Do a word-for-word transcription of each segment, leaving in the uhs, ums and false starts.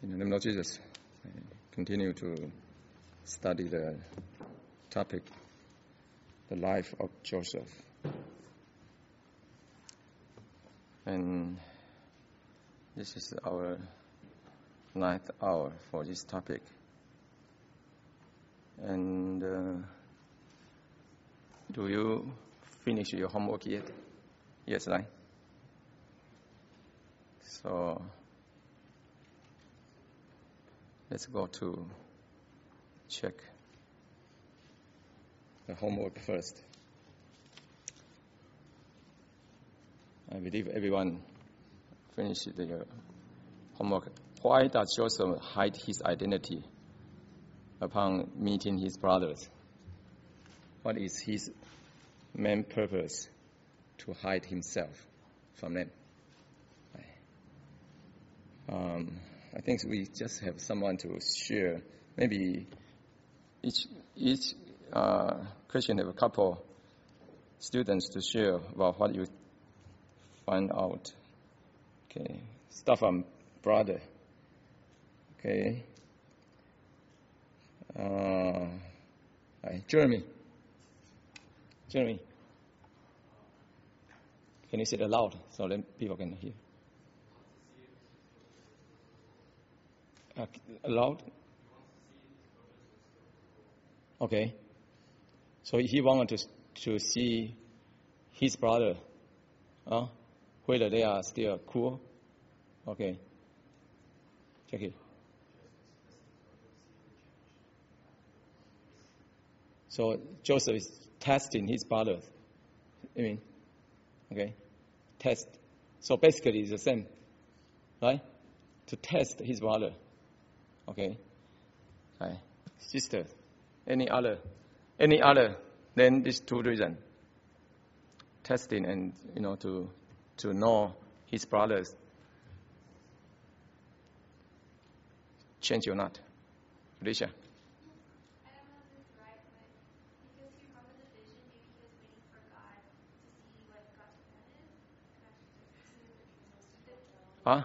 In the name of Jesus, I continue to study the topic, the life of Joseph. And this is our ninth hour for this topic. And uh, do you finish your homework yet? Yes, right? So let's go to check the homework first. I believe everyone finished their homework. Why does Joseph hide his identity upon meeting his brothers? What is his main purpose to hide himself from them? Um, I think we just have someone to share. Maybe each each uh, Christian have a couple students to share about what you find out. Okay, start from brother. Okay, uh, hi, Jeremy. Jeremy, can you say it aloud so then people can hear? Uh, aloud? Okay. So he wanted to to see his brother, uh, whether they are still cool. Okay. Check it. So Joseph is testing his brothers. I mean, okay, test. So basically it's the same, right? To test his brother. Okay. Hi. Sister. Any other? Any other than these two reasons? Testing and, you know, to to know his brothers. Change or not? Alicia. I don't know if this is right, but because he remembered the vision, maybe he was waiting for God to see what God's plan is. Huh?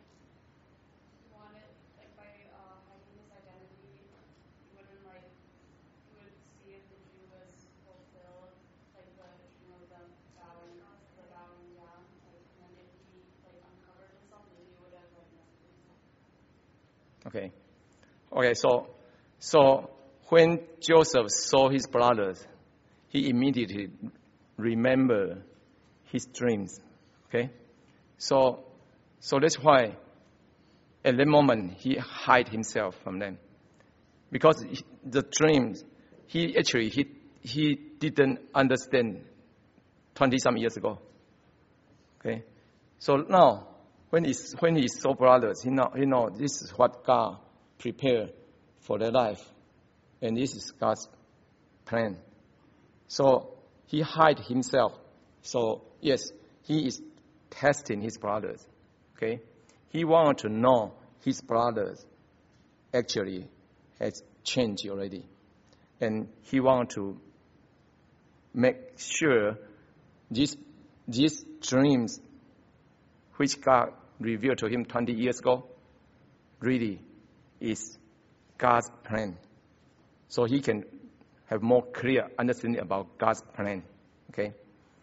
Okay. Okay, so so when Joseph saw his brothers, he immediately remembered his dreams. Okay? So so that's why at that moment he hid himself from them. Because the dreams he actually he he didn't understand twenty some years ago. Okay? So now When he, when he saw brothers, he know, he know this is what God prepared for their life. And this is God's plan. So he hid himself. So yes, he is testing his brothers. Okay? He wanted to know his brothers actually has changed already. And he wanted to make sure these, these dreams which God revealed to him twenty years ago, really is God's plan. So he can have more clear understanding about God's plan. Okay?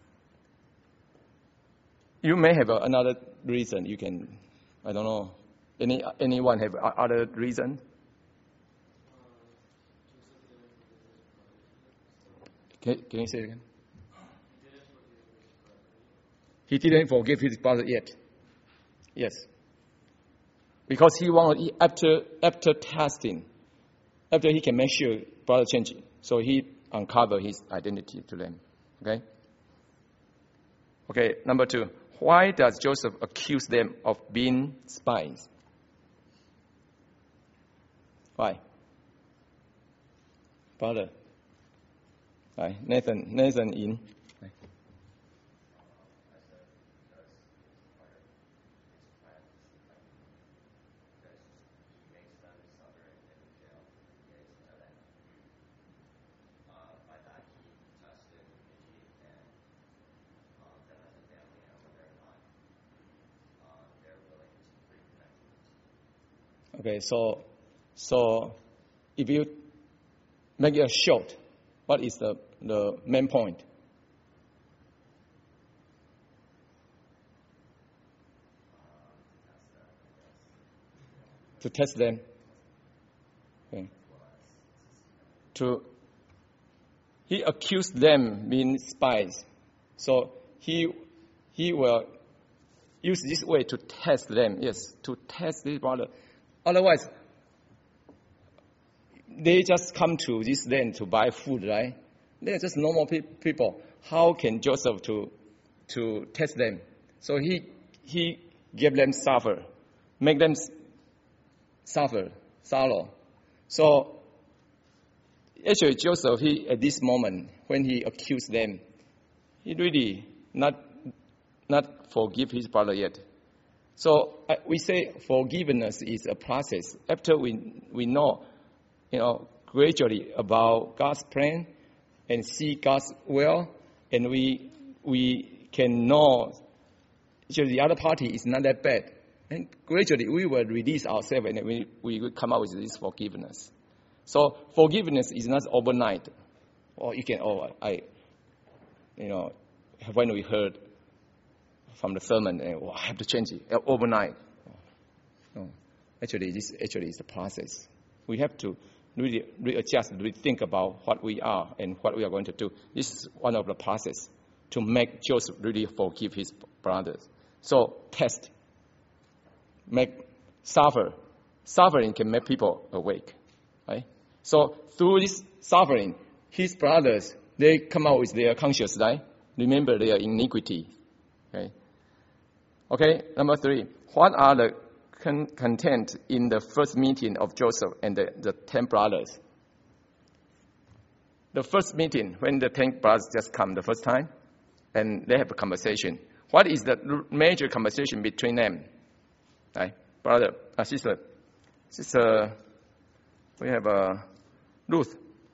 You may have another reason. You can, I don't know, any anyone have other reason? Can, can you say it again? He didn't forgive his brother yet. Yes. Because he wanted, after after testing, after he can make sure brother change, so he uncovered his identity to them. Okay? Okay, number two. Why does Joseph accuse them of being spies? Why? Brother. Hi, Nathan. Nathan in. Okay, so so if you make it short, what is the, the main point? To test them. Okay. To he accused them being spies. So he he will use this way to test them. Yes, to test this brother. Otherwise, they just come to this land to buy food, right? They're just normal pe- people. How can Joseph to to test them? So he he gave them suffer, make them suffer, sorrow. So actually, Joseph, he at this moment when he accused them, he really not not forgive his brother yet. So uh, we say forgiveness is a process. After we we know, you know, gradually about God's plan and see God's will, and we we can know actually the other party is not that bad. And gradually we will release ourselves and we, we will come out with this forgiveness. So forgiveness is not overnight. Or you can, oh, I, you know, when we heard from the sermon, oh, I have to change it overnight. No. Actually, this actually is a process. We have to really readjust, really think about what we are and what we are going to do. This is one of the process to make Joseph really forgive his brothers. So test, make suffer. Suffering can make people awake, right? So through this suffering, his brothers, they come out with their conscience, right? Remember their iniquity. Okay. Okay, number three. What are the con- content in the first meeting of Joseph and the, the ten brothers? The first meeting, when the ten brothers just come the first time, and they have a conversation. What is the major conversation between them? Right? Brother, uh, sister, sister, we have uh, Ruth.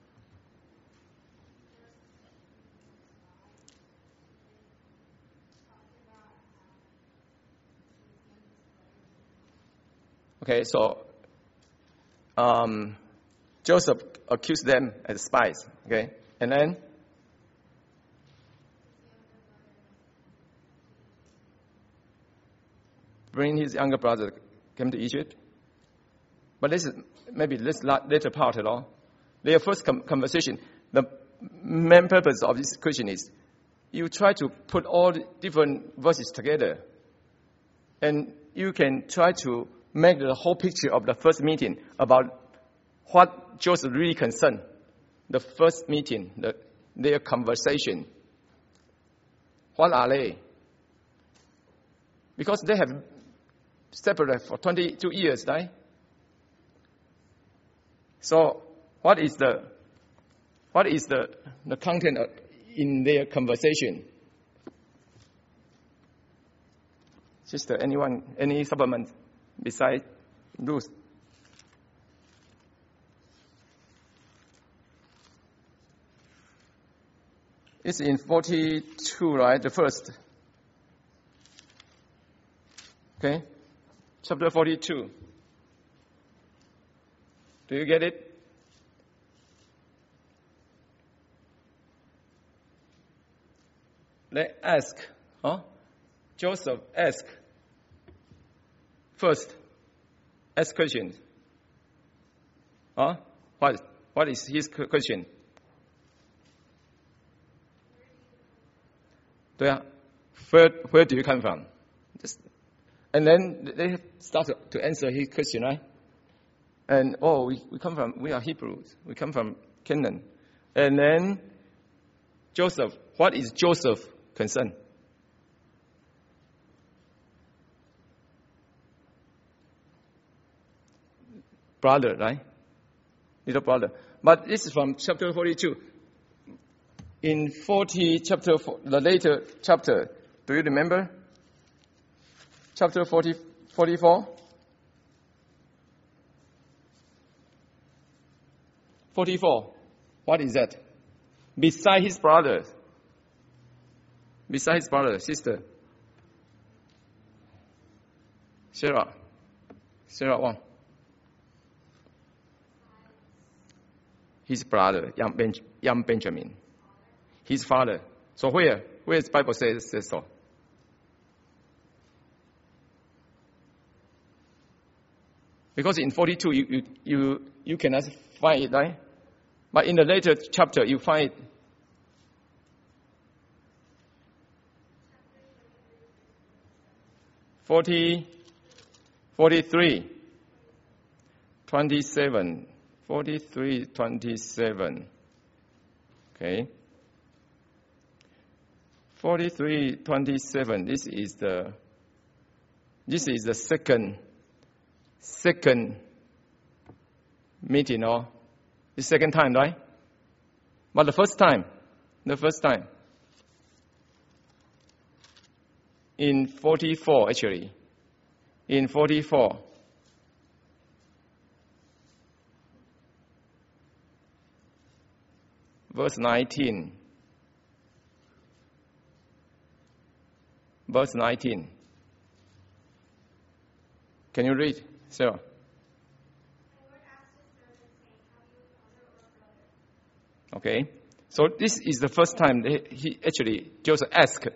Okay, so um, Joseph accused them as spies. Okay, and then bring his younger brother came to Egypt. But this is maybe this later part at all. Their first com- conversation. The main purpose of this question is you try to put all the different verses together, and you can try to make the whole picture of the first meeting about what Joseph really concerned. The first meeting, the, their conversation. What are they? Because they have separated for twenty-two years, right? So, what is the what is the, the content in their conversation? Sister, anyone, any supplement besides Ruth? It's in forty-two, right? The first. Okay? Chapter forty-two. Do you get it? Let's ask. Huh? Joseph ask. First, ask questions. Huh? What, what is his question? 对啊, where, where do you come from? Just, and then they start to, to answer his question, right? And, oh, we, we come from, we are Hebrews. We come from Canaan. And then Joseph, what is Joseph concern? Brother, right? Little brother. But this is from chapter forty-two. In forty, chapter, the later chapter, do you remember? Chapter forty, forty-four? forty-four. What is that? Beside his brothers. Beside his brother, sister. Sarah. Sarah Wang. his brother, young, ben, young Benjamin. His father. So where? Where the Bible says, says so? Because in forty-two, you, you, you, you cannot find it, right? But in the later chapter, you find it. forty, forty-three, twenty-seven, forty-three, twenty-seven. Okay. forty-three, twenty-seven. This is the, this is the second, second meeting, or the second time, right? But the first time, the first time. In forty-four, actually. In forty-four. Verse nineteen. Verse nineteen. Can you read, Sarah? Okay. So this is the first time that he actually, Joseph asked,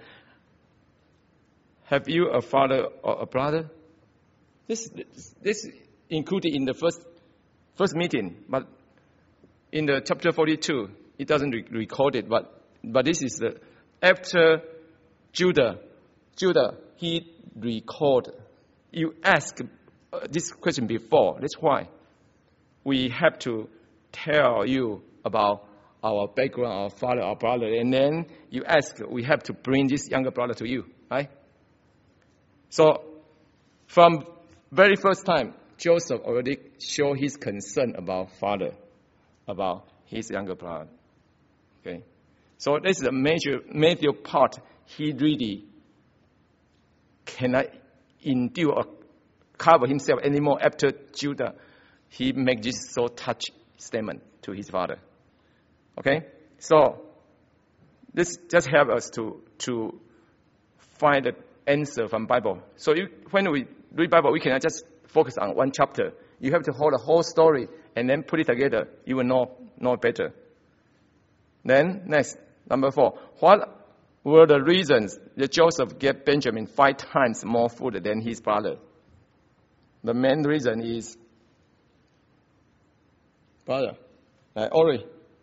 have you a father or a brother? This this included in the first first meeting, but in the chapter forty-two, it doesn't re- record it. But but this is the after Judah, Judah he recalled. You asked uh, this question before. That's why we have to tell you about our background, our father, our brother, and then you ask. We have to bring this younger brother to you, right? So, from very first time, Joseph already showed his concern about father, about his younger brother. Okay, so this is a major, major part. He really cannot endure or cover himself anymore after Judah. He makes this so touch statement to his father. Okay, so this just helps us to to find the answer from Bible. So you, when we read Bible, we cannot just focus on one chapter. You have to hold the whole story and then put it together. You will know know better. Then next, number four. What were the reasons that Joseph gave Benjamin five times more food than his brother? The main reason is brother, uh, Ori.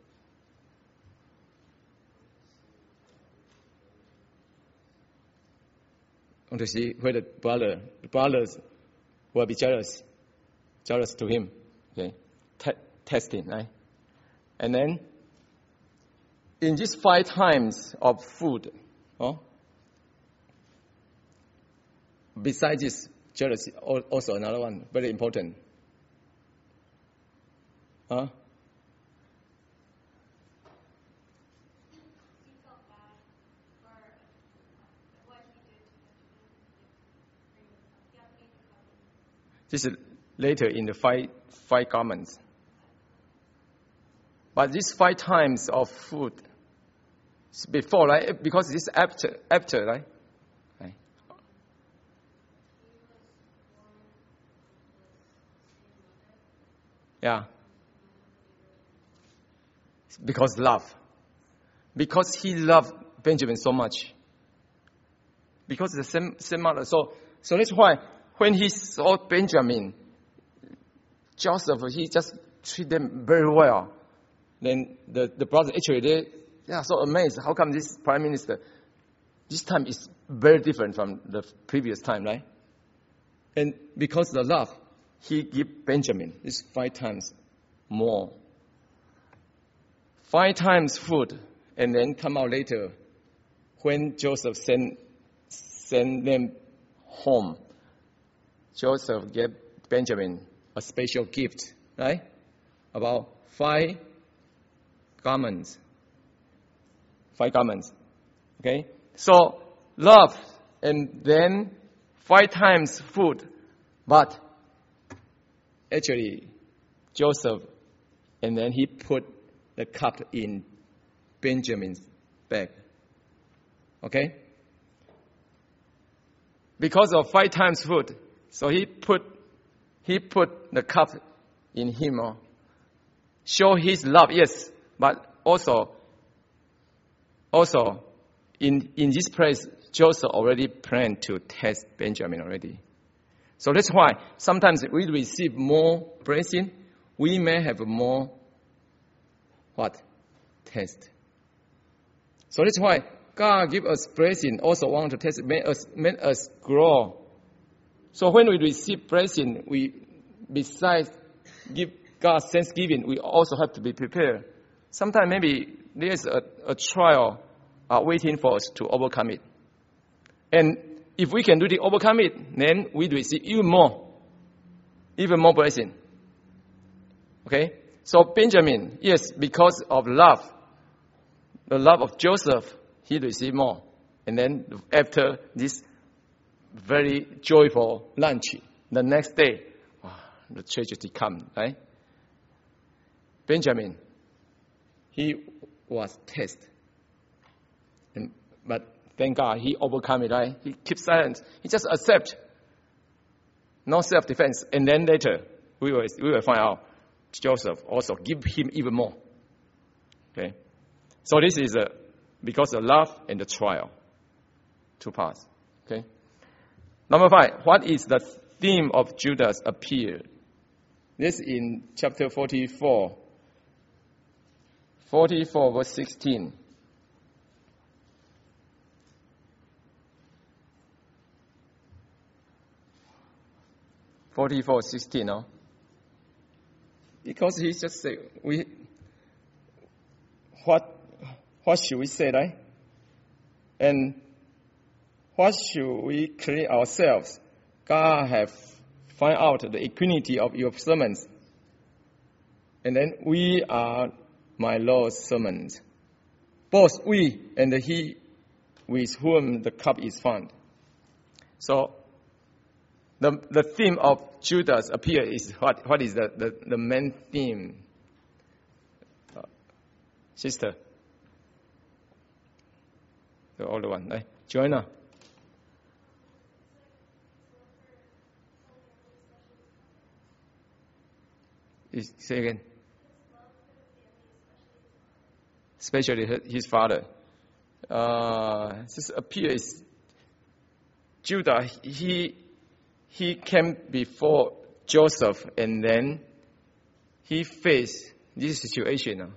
Want to see whether brother, the brothers will be jealous, jealous to him. Okay, T- testing, right? And then in these five times of food, oh, besides this jealousy, also another one very important. Huh? This is later in the five, five garments. But these five times of food, before, right? Because this after, after, right? right? Yeah. Because love. Because he loved Benjamin so much. Because the same, same mother. So, so that's why when he saw Benjamin, Joseph, he just treated them very well. Then the, the brothers, actually, they, they are so amazed. How come this prime minister, this time is very different from the previous time, right? And because of the love, he gave Benjamin this five times more. Five times food, and then come out later when Joseph sent, sent them home. Joseph gave Benjamin a special gift, right? About five garments. Five garments. Okay? So, love, and then five times food. But, actually, Joseph, and then he put the cup in Benjamin's bag. Okay? Because of five times food, so he put he put the cup in him. show his love, yes, but also, also, in, in this place, Joseph already planned to test Benjamin already. So that's why sometimes we receive more blessing, we may have more, what? Test. So that's why God give us blessing, also want to test, make us, make us grow. So when we receive blessing, we, besides give God thanksgiving, we also have to be prepared. Sometimes maybe there's a, a trial uh, waiting for us to overcome it. And if we can really overcome it, then we receive even more, even more blessing. Okay? So Benjamin, yes, because of love, the love of Joseph, he received more. And then after this very joyful lunch, the next day, wow, the tragedy comes, right? Benjamin, he was tested. And, but thank God, he overcome it, right? He keeps silent. He just accept. No self-defense. And then later, we will, we will find out Joseph also give him even more. Okay? So this is a, because of love and the trial. Two parts. Okay? Number five, what is the theme of Judas' appeal? This in chapter forty-four. forty-four verse sixteen. forty-four sixteen, no? Because he just said, we, what, what should we say, right? And what should we clear ourselves? God have find out the equity of your sermons. And then we are my Lord's servants. Both we and he with whom the cup is found. So, the the theme of Judas' appeal is what? What is the, the, the main theme? Uh, sister. The older one, right? Joanna. Say again. Especially his father. Uh, this appeal is Judah. He he came before Joseph, and then he faced this situation.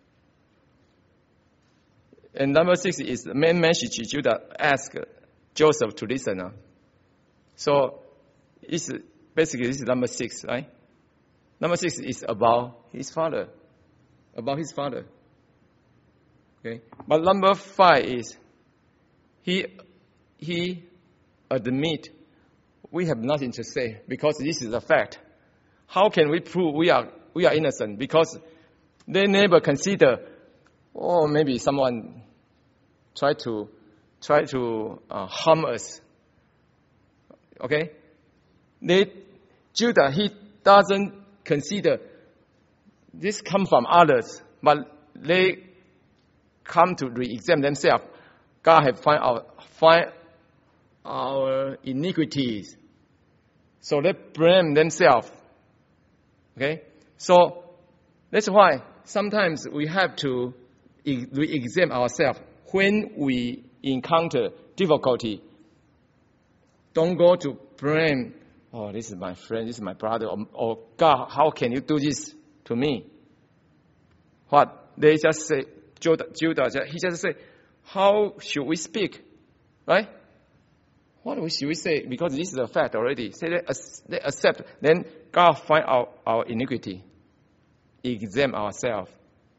And number six is the main message Judah asked Joseph to listen. So it's basically this is number six, right? Number six is about his father, about his father. Okay, but number five is he he admit we have nothing to say because this is a fact. How can we prove we are we are innocent? Because they never consider, oh, maybe someone try to try to uh, harm us. Okay, they Judah he doesn't consider this come from others, but they come to re-examine themselves. God have find our find our iniquities, so they blame themselves. Okay, so that's why sometimes we have to re-examine ourselves when we encounter difficulty. Don't go to blame. Oh, this is my friend, this is my brother, or, or God, how can you do this to me? What? They just say, Judah, Judah he just say, how should we speak? Right? What should we say? Because this is a fact already. Say they, they accept. Then God find out our iniquity. Examine ourselves.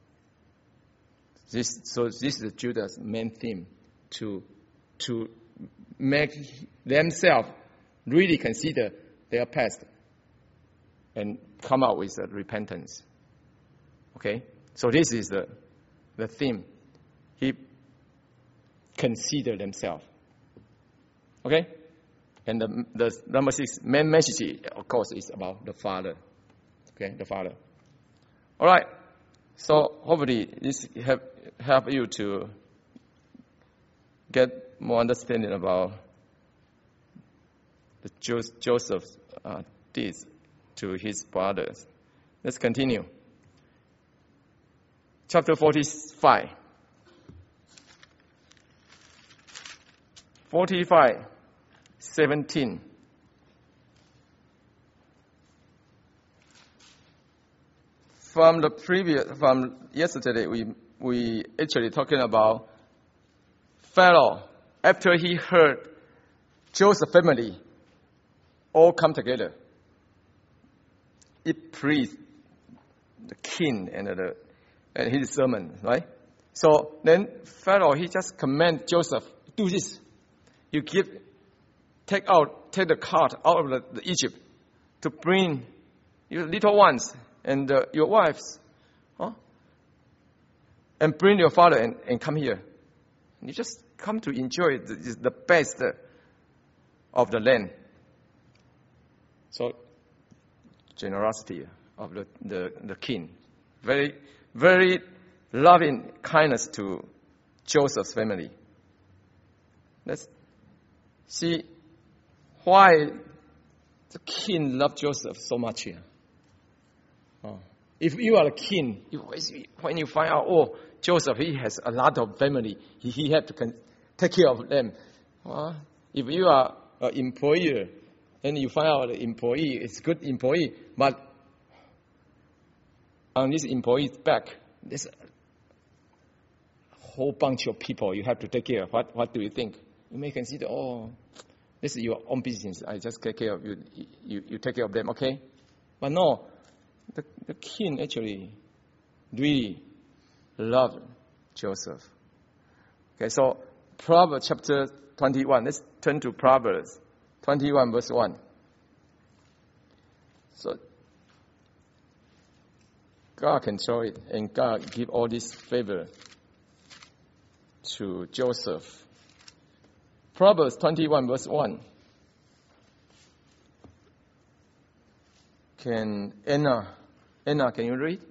This, so this is Judah's main theme, to, to make themselves really consider their past and come out with a repentance. Okay? So this is the, the theme. He consider themselves. Okay? And the, the number six main message, of course, is about the Father. Okay? The Father. All right. So hopefully this help, help you to get more understanding about the Joseph uh, deeds to his brothers. Let's continue. chapter forty-five. forty-five, seventeen. From the previous, from yesterday, we we actually talking about Pharaoh. After he heard Joseph's family all come together, it pleased the king and the and his servant, right? So then Pharaoh, he just command Joseph, do this. You give, take out, take the cart out of the, the Egypt to bring your little ones and uh, your wives, huh? And bring your father and, and come here. You just come to enjoy the, the best of the land. So, generosity of the, the, the king. Very, very loving kindness to Joseph's family. Let's see why the king loved Joseph so much here. Oh. If you are a king, you, when you find out, oh, Joseph, he has a lot of family, he, he had to con- take care of them. Uh, if you are an employer and you find out the employee is a good employee, but on this employee's back, there's a whole bunch of people you have to take care of. What, what do you think? You may consider, oh, this is your own business. I just take care of you. You, you take care of them, okay? But no, the, the king actually really loved Joseph. Okay, so Proverbs chapter twenty-one. Let's turn to Proverbs twenty-one, verse one. So God control it, and God give all this favor to Joseph. Proverbs twenty-one, verse one. Can Anna, Anna, can you read?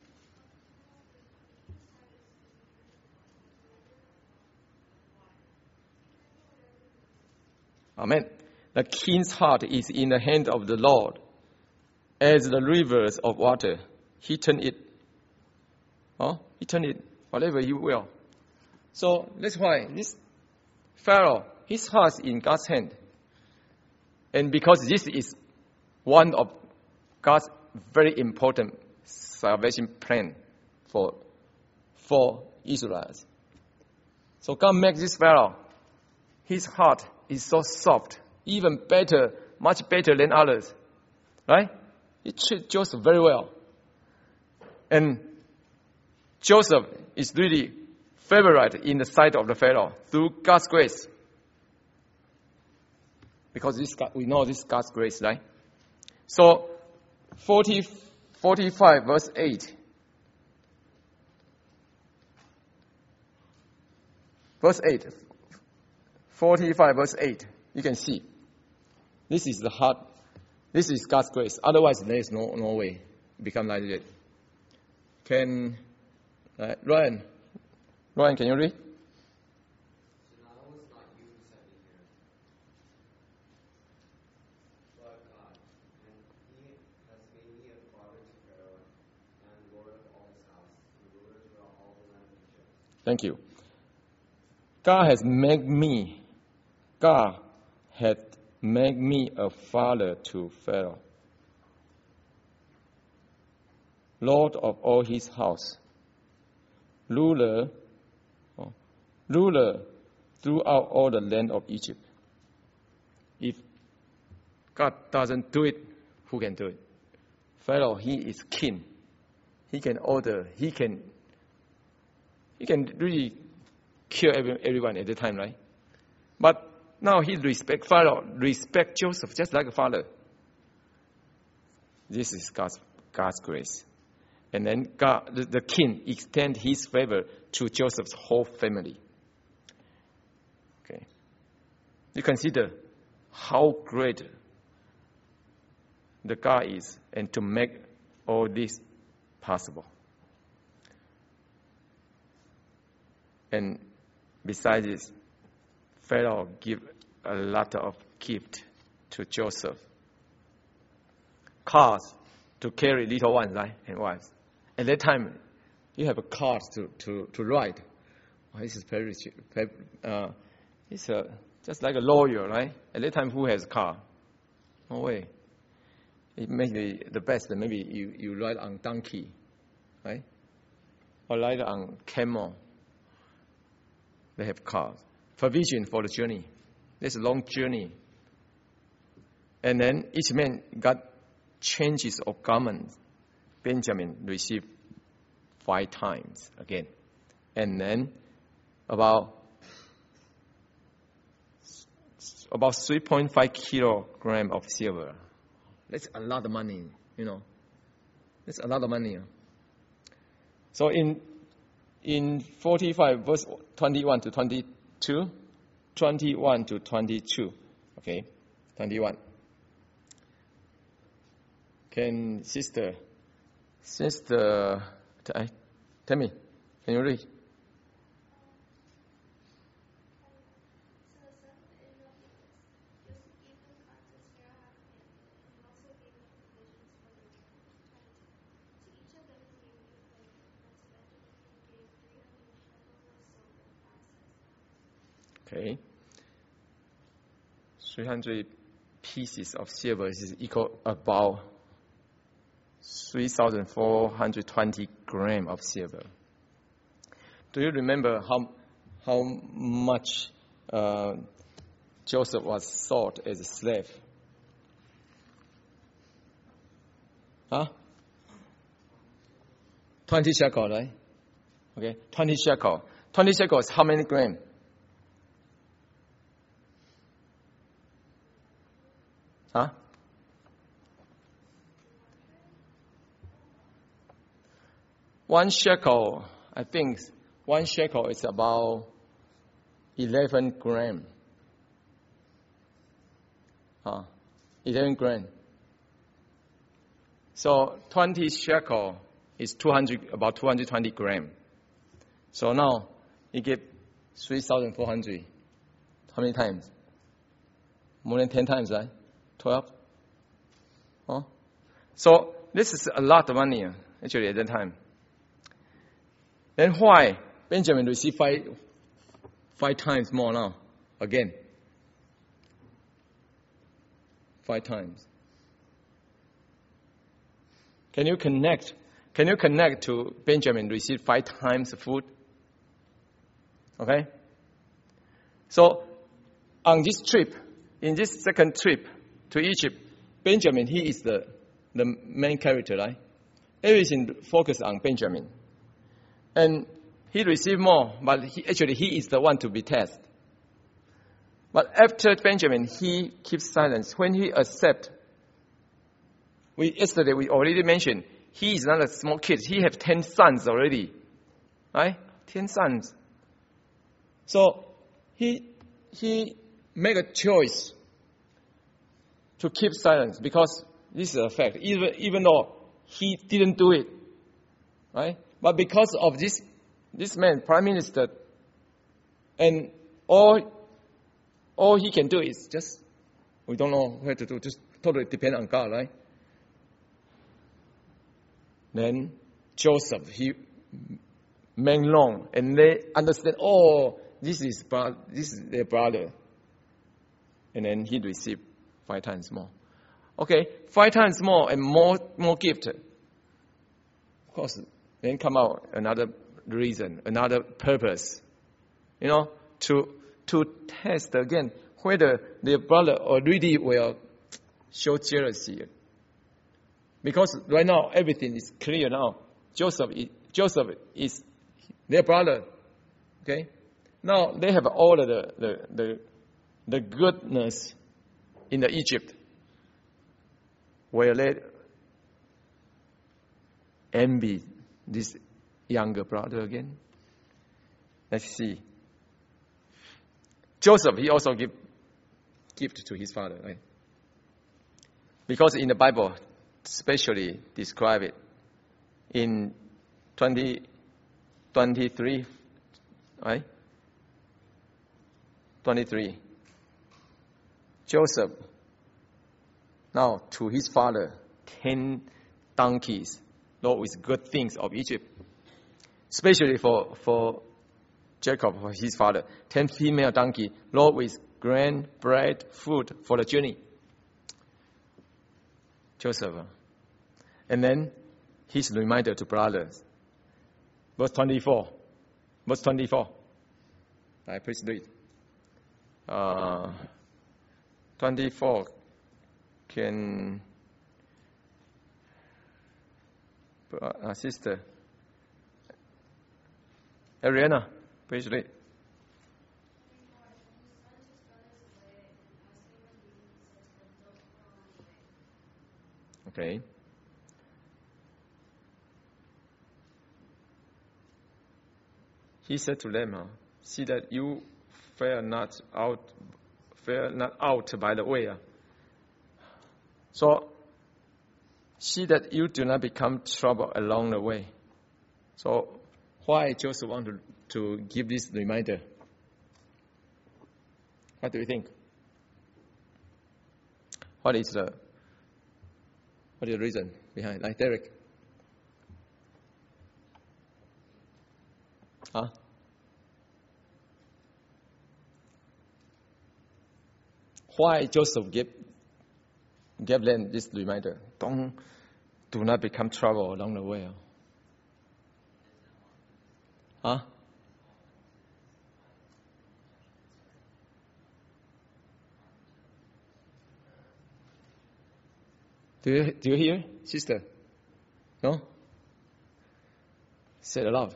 Amen. The king's heart is in the hand of the Lord, as the rivers of water. He turn it. Oh, he turn it whatever you will. So that's why this Pharaoh, his heart is in God's hand. And because this is one of God's very important salvation plan for, for Israelites. So God makes this Pharaoh, his heart is so soft, even better, much better than others. Right? He treats Joseph very well. And Joseph is really favorite in the sight of the Pharaoh through God's grace. Because this God, we know this is God's grace, right? So, forty, forty-five verse eight. Verse eight. forty-five verse eight. You can see. This is the heart. This is God's grace. Otherwise, there is no, no way to become like that. Can, uh, Ryan, Ryan, can you read? So now it's not you who sent me here, but God, and He has made me a father to Pharaoh, and Lord of all his house, and ruler throughout all the land of Egypt. Thank you. God has made me, God had made me a father to Pharaoh, Lord of all his house, ruler, oh, ruler throughout all the land of Egypt. If God doesn't do it, who can do it? Pharaoh, he is king. He can order. He can. He can really kill every, everyone at the time, right? But now he respect Pharaoh, respect Joseph just like a father. This is God's God's grace. And then God, the, the king, extend his favor to Joseph's whole family. Okay. You consider how great the God is, and to make all this possible. And besides this, Pharaoh give a lot of gift to Joseph. Cars to carry little ones, right, and wives. At that time, you have a car to, to, to ride. Oh, this is very, very uh, it's a, just like a lawyer, right? At that time, who has a car? No way. It may be the best. Maybe you, you ride on donkey, right? Or ride on camel. They have cars. Provision for the journey. It's a long journey. And then each man got changes of garments. Benjamin received five times again. And then about about three point five kilogram of silver. That's a lot of money, you know. That's a lot of money. So in in forty-five, verse twenty-one to twenty-two, twenty-one to twenty-two, okay, twenty-one. Can sister, sister, tell me, can you read? Okay. three hundred pieces of silver is equal about three thousand four hundred twenty grams of silver. Do you remember how how much uh, Joseph was sold as a slave? Huh? twenty shekel, right? Okay, twenty shekel. twenty shekel is how many grams? Huh? One shekel, I think one shekel is about eleven gram. Huh? eleven gram. So twenty shekel is two hundred, about two hundred twenty gram. So now you get three thousand four hundred. How many times? More than ten times, right? twelve? Huh? So this is a lot of money, actually, at that time. Then why Benjamin received five, five times more now? Again. Five times. Can you connect? Can you connect to Benjamin received five times food? Okay? So on this trip, in this second trip to Egypt, Benjamin, he is the, the main character, right? Everything focused on Benjamin. And he received more, but he, actually he is the one to be tested. But after Benjamin, he keeps silence. When he accepts, we, yesterday we already mentioned, he is not a small kid. He has ten sons already, right? Ten sons. So he he made a choice to keep silence because this is a fact. Even even though he didn't do it, right? But because of this, this man, prime minister, and all, all he can do is just, we don't know what to do, just totally depend on God, right? Then Joseph, he made long, and they understand, oh, this is this is their brother. And then he received five times more. Okay, five times more and more more gift. Of course, then come out another reason, another purpose, you know, to to test again whether their brother already will show jealousy. Because right now everything is clear now. Joseph is, Joseph is their brother. Okay, now they have all of the the the, the goodness in the Egypt. Will they envy this younger brother again? Let's see. Joseph, he also give gift to his father, right? Because in the Bible, especially describe it in twenty, twenty-three, right? twenty-three. Joseph, now to his father, ten donkeys, loaded with good things of Egypt. especially for, for Jacob, for his father. Ten female donkey, loaded with grain, bread, food for the journey. Joseph. And then his reminder to brothers. Verse twenty-four. Verse twenty-four. I please read. Uh, twenty-four. Can uh, sister Ariana, please read. Okay. He said to them, uh, see that you fare not out, fare not out by the way. Uh. So, see that you do not become trouble along the way. So, why Joseph want to, to give this reminder? What do you think? What is the what is the reason behind? Like Derek? Huh? Why Joseph gave gave them this reminder? Don't do not become trouble along the way. Huh? Do you, do you hear, sister? No? Say it aloud.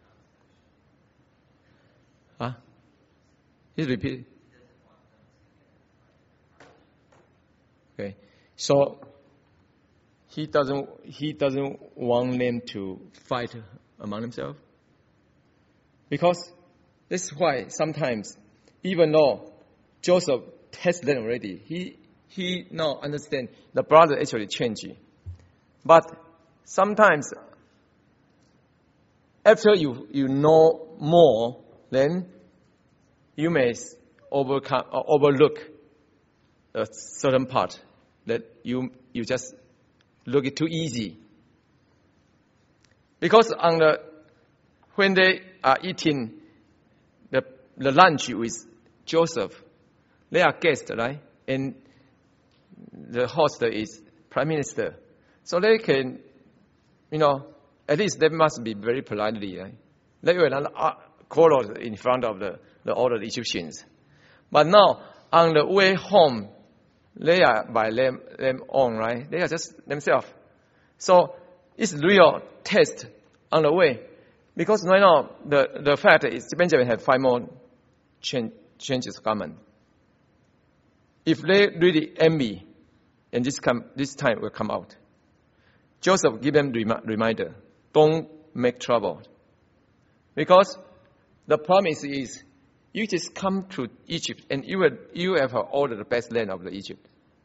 Huh? Please repeat. Okay. So he doesn't he doesn't want them to fight among themselves. Because this is why sometimes, even though Joseph tested them already, he he now understand the brother actually changed. But sometimes after you, you know more, then you may overcome or overlook a certain part that you you just look it too easy. Because on the when they are eating the the lunch with Joseph, they are guests, right? And the host is prime minister, so they can, you know, at least they must be very politely, right? They will not quarrel in front of the, the other Egyptians. But now on the way home, they are by them, them own, right? They are just themselves. So it's real test on the way. Because right now, the, the fact is Benjamin had five more change, changes coming. If they really envy, and this, come, this time will come out. Joseph give them rem- reminder, don't make trouble. Because the promise is, you just come to Egypt and you will, you have all the best land of the Egypt.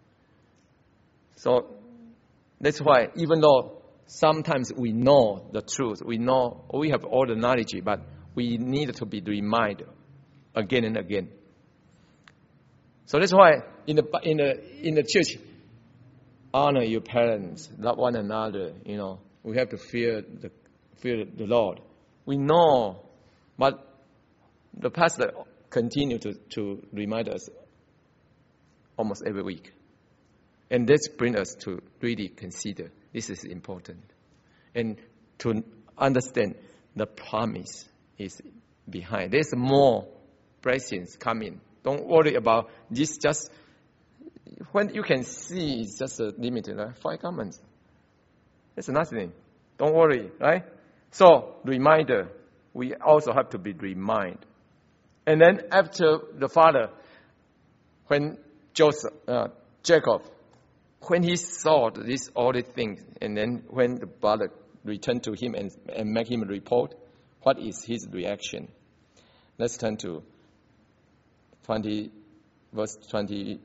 So that's why, even though sometimes we know the truth, we know, we have all the knowledge, but we need to be reminded again and again. So that's why in the in the in the church, honor your parents, love one another. You know, we have to fear the fear the Lord. We know, but the pastor continue to, to remind us almost every week, and this brings us to really consider this is important, and to understand the promise is behind. There's more blessings coming. Don't worry about this. Just when you can see, it's just a limited right? Five comments. It's nothing. Don't worry, right? So reminder, we also have to be reminded. And then after the father, when Joseph, uh, Jacob, when he saw this all the things, and then when the brother returned to him and, and make him a report, what is his reaction? Let's turn to twenty, verse twenty-six,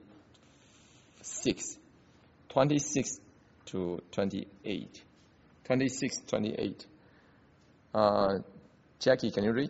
twenty-six to twenty-eight, twenty-six, twenty-eight. Uh, Jackie, can you read?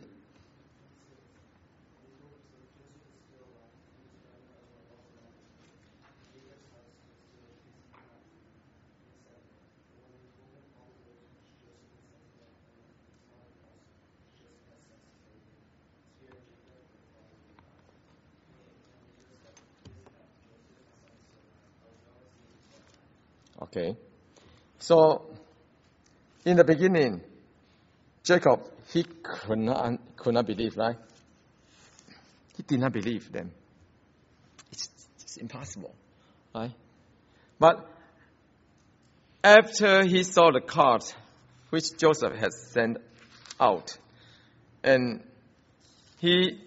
Okay. So, in the beginning, Jacob, he could not, could not believe, right? He did not believe them. It's, it's impossible, right? But after he saw the card which Joseph had sent out, and he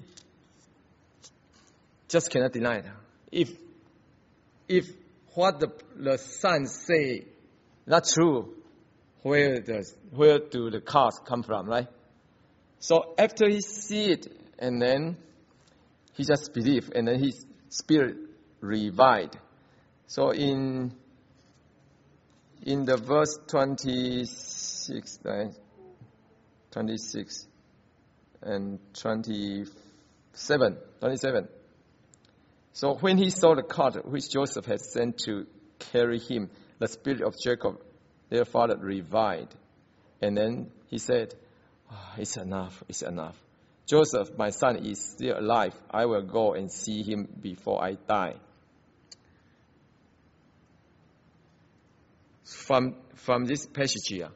just cannot deny it. If if what the the sons say not true, where does where do the cards come from, right? So after he see it, and then he just believed, and then his spirit revived. So in in the verse twenty-six, right? twenty-six and twenty-seven, twenty-seven. So when he saw the cart which Joseph had sent to carry him, the spirit of Jacob, their father, revived. And then he said, oh, it's enough, it's enough. Joseph, my son, is still alive. I will go and see him before I die. From, from this passage here,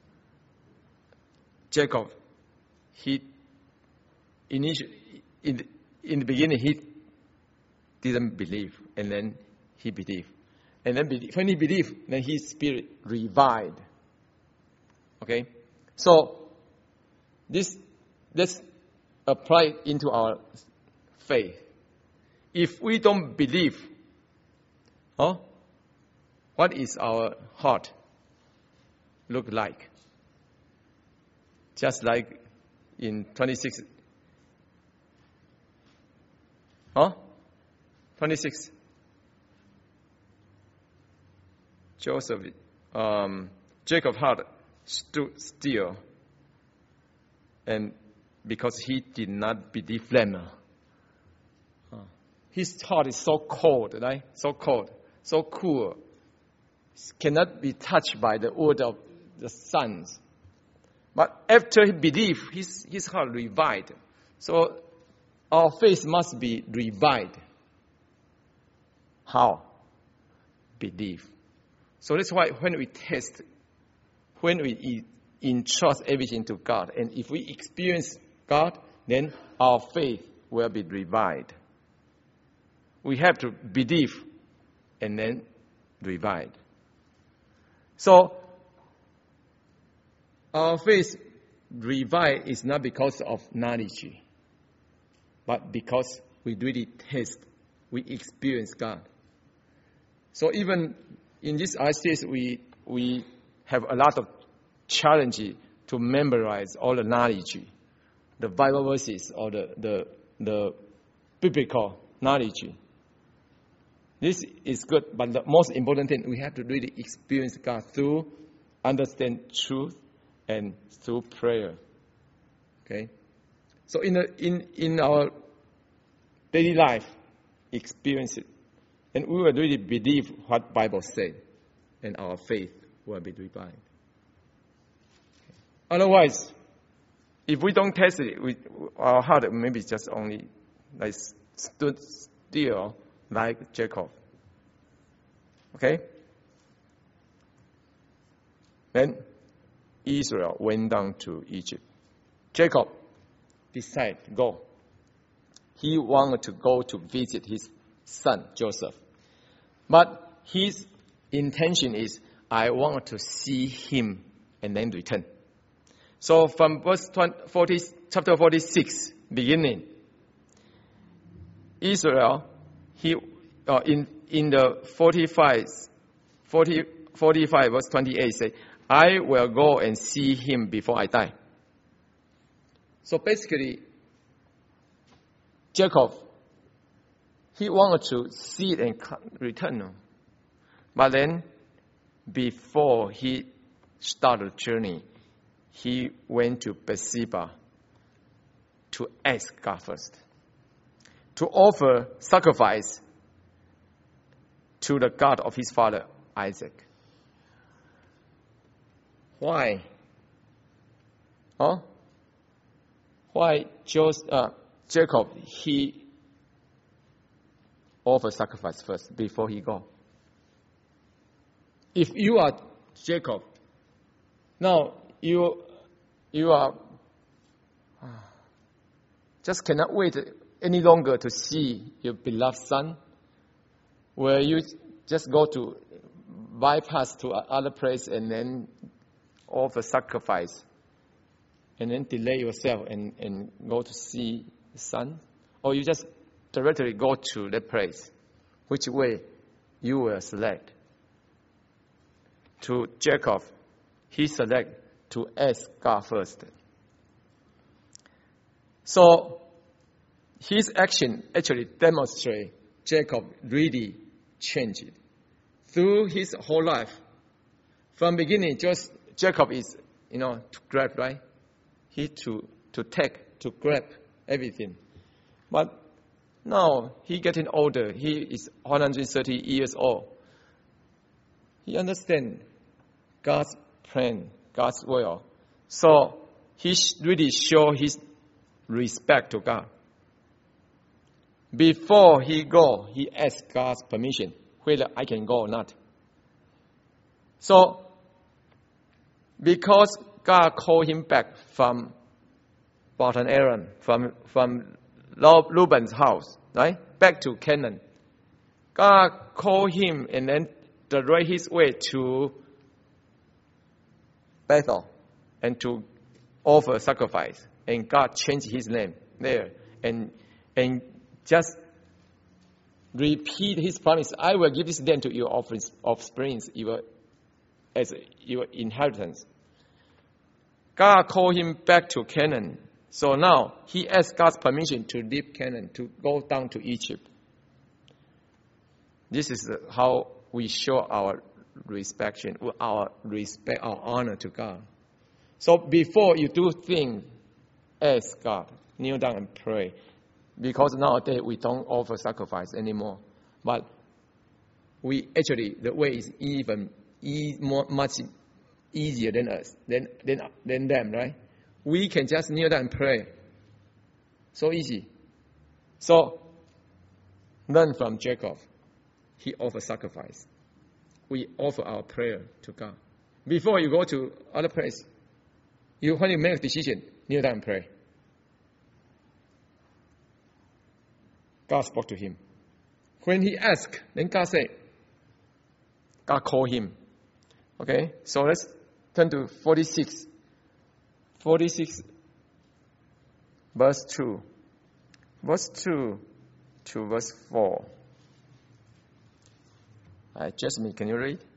Jacob, he initially, in, in the beginning, he didn't believe, and then he believed. And then when he believed, then his spirit revived. Okay? So, this, let's apply into our faith. If we don't believe, huh, what is our heart look like? Just like in twenty-six. Huh? twenty-six. Joseph, um, Jacob's heart stood still, and because he did not believe them, uh, his heart is so cold, right? So cold, so cool, cannot be touched by the word of the sons. But after he believed, his his heart revived. So our faith must be revived. How? Believe. So that's why when we test, when we entrust everything to God, and if we experience God, then our faith will be revived. We have to believe and then revive. So our faith revived is not because of knowledge, but because we really taste, we experience God. So even in this I C S, we we have a lot of challenge to memorize all the knowledge, the Bible verses or the the, the biblical knowledge. This is good, but the most important thing, we have to really experience God through understand truth and through prayer. Okay, so in the, in in our daily life, experience it. And we will really believe what Bible said, and our faith will be revived. Otherwise, if we don't test it, we, our heart maybe just only like stood still like Jacob. Okay? Then Israel went down to Egypt. Jacob decided to go. He wanted to go to visit his son, Joseph. But his intention is, I want to see him and then return. So from verse forty, chapter forty-six, beginning, Israel, he uh, in in the forty-five, forty, forty-five verse twenty-eight say, I will go and see him before I die. So basically, Jacob, he wanted to see it and return. But then, before he started the journey, he went to Beersheba to ask God first, to offer sacrifice to the God of his father, Isaac. Why? Huh? Why Joseph, uh, Jacob, he offer sacrifice first before he go? if you are Jacob, now you you are just cannot wait any longer to see your beloved son, where you just go to bypass to other place and then offer sacrifice, and then delay yourself and, and go to see the son, or you just directly go to that place. Which way you will select? To Jacob, he select to ask God first. So his action actually demonstrates Jacob really changed through his whole life. From beginning, just Jacob is, you know, to grab, right? He to to take, to grab everything. But now he getting older. He is one hundred thirty years old. He understands God's plan, God's will. So he really show his respect to God. Before he go, he asked God's permission whether I can go or not. So because God called him back from Padan Aram, from from Reuben's house, right, back to Canaan. God called him and then direct his way to Bethel and to offer sacrifice. And God changed his name there and and just repeat his promise. I will give this land to your offspring, your as your inheritance. God called him back to Canaan. So now he asked God's permission to leave Canaan, to go down to Egypt. This is how we show our respect, our respect, our honor to God. So before you do things, ask God, kneel down and pray. Because nowadays we don't offer sacrifice anymore. But we actually, the way is even e- more, much easier than us, than, than, than them, right? We can just kneel down and pray. So easy. So, learn from Jacob. He offered sacrifice. We offer our prayer to God. Before you go to other place, you when you make a decision, kneel down and pray. God spoke to him. When he asked, then God said, God called him. Okay, so let's turn to forty-six. forty-six, verse two. Verse two to verse four. Uh, Jasmine, can you read?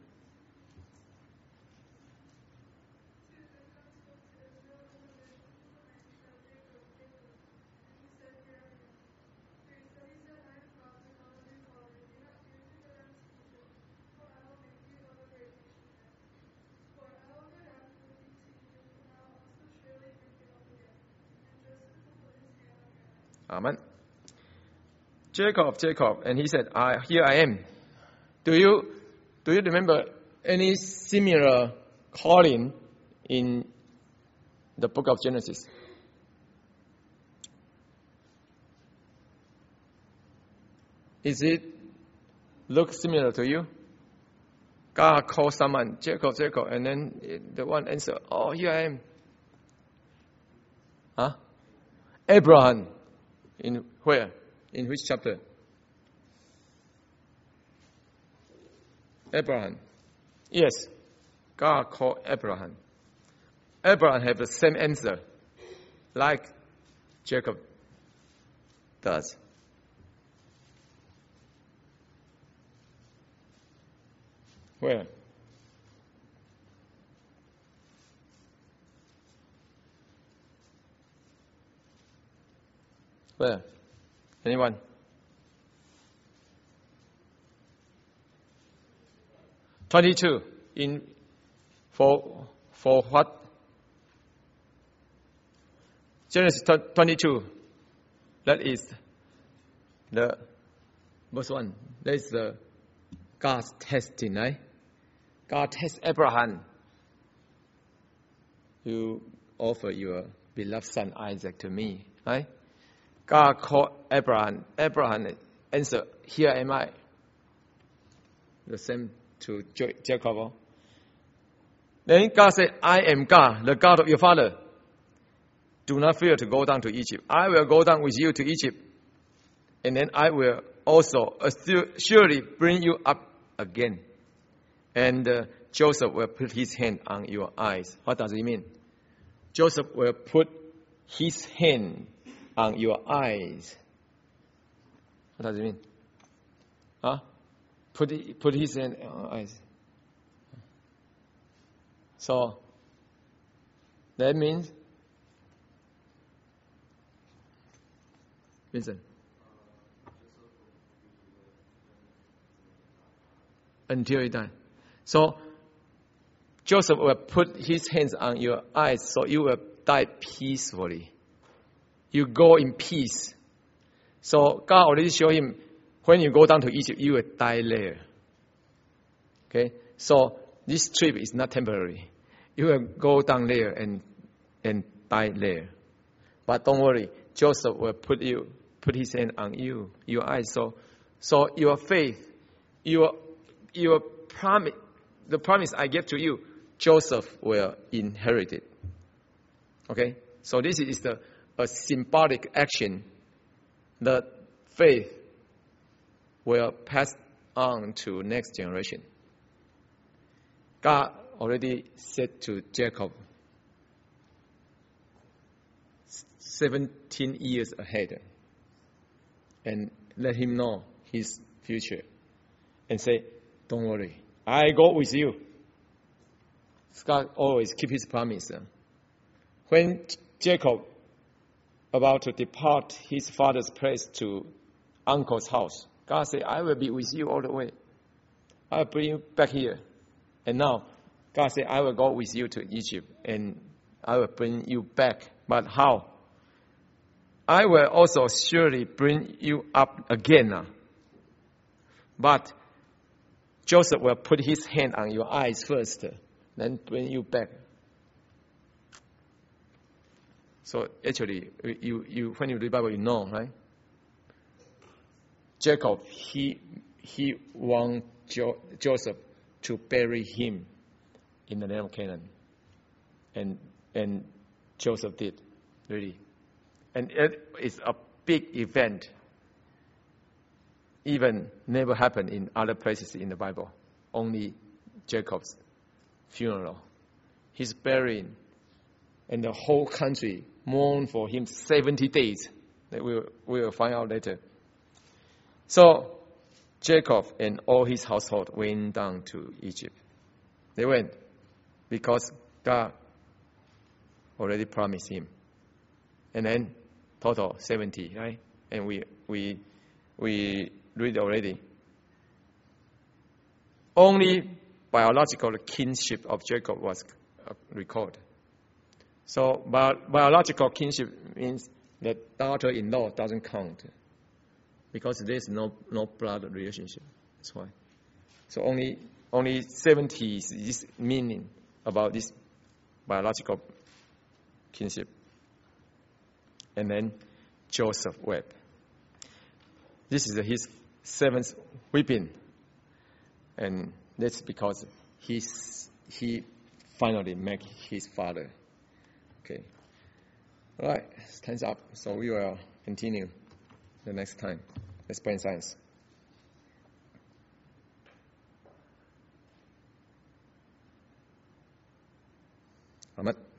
Amen. Jacob, Jacob, and he said, I, here I am. Do you, do you remember any similar calling in the book of Genesis? Is it look similar to you? God called someone, Jacob, Jacob, and then the one answered, oh, here I am. Huh? Abraham. In where? In which chapter? Abraham. Yes. God called Abraham. Abraham have the same answer like Jacob does. Where? Where? Anyone? Twenty-two. In for for what? Genesis twenty-two. That is the verse one. That is the God's testing, right? God tests Abraham. You offer your beloved son Isaac to me, right? God called Abraham. Abraham answered, here am I. The same to Jo- Jacob. Then God said, I am God, the God of your father. Do not fear to go down to Egypt. I will go down with you to Egypt. And then I will also surely bring you up again. And uh, Joseph will put his hand on your eyes. What does it mean? Joseph will put his hand on your eyes. What does it mean? Huh? Put, it, put his hand on your eyes. So, that means, Vincent, until he died. So, Joseph will put his hands on your eyes so you will die peacefully. You go in peace. So, God already showed him, when you go down to Egypt, you will die there. Okay? So, this trip is not temporary. You will go down there and and die there. But don't worry, Joseph will put you put his hand on you, your eyes. So so your faith, your your promise, the promise I give to you, Joseph will inherit it. Okay? So this is the a symbolic action that faith will pass on to next generation. God already said to Jacob seventeen years ahead and let him know his future and say, don't worry, I go with you. God always keep his promise. When Jacob about to depart his father's place to uncle's house, God said, I will be with you all the way. I will bring you back here. And now, God said, I will go with you to Egypt, and I will bring you back. But how? I will also surely bring you up again. But Joseph will put his hand on your eyes first, then bring you back. So actually, you, you when you read the Bible, you know, right? Jacob, he he want jo- Joseph to bury him in the land of Canaan. And and Joseph did, really. And it is a big event. Even never happened in other places in the Bible. Only Jacob's funeral. His burying. And the whole country mourned for him seventy days. That we will, we will find out later. So, Jacob and all his household went down to Egypt. They went because God already promised him. And then total seventy, right? And we we we read already. Only biological kinship of Jacob was recorded. So bi- biological kinship means that daughter-in-law doesn't count. Because there's no no blood relationship. That's why. So only only seventy is this meaning about this biological kinship. And then Joseph wept. This is his seventh weeping. And that's because he's, he finally met his father. Okay. All right. Time's up. So we will continue the next time. Let's pray in science. Amen.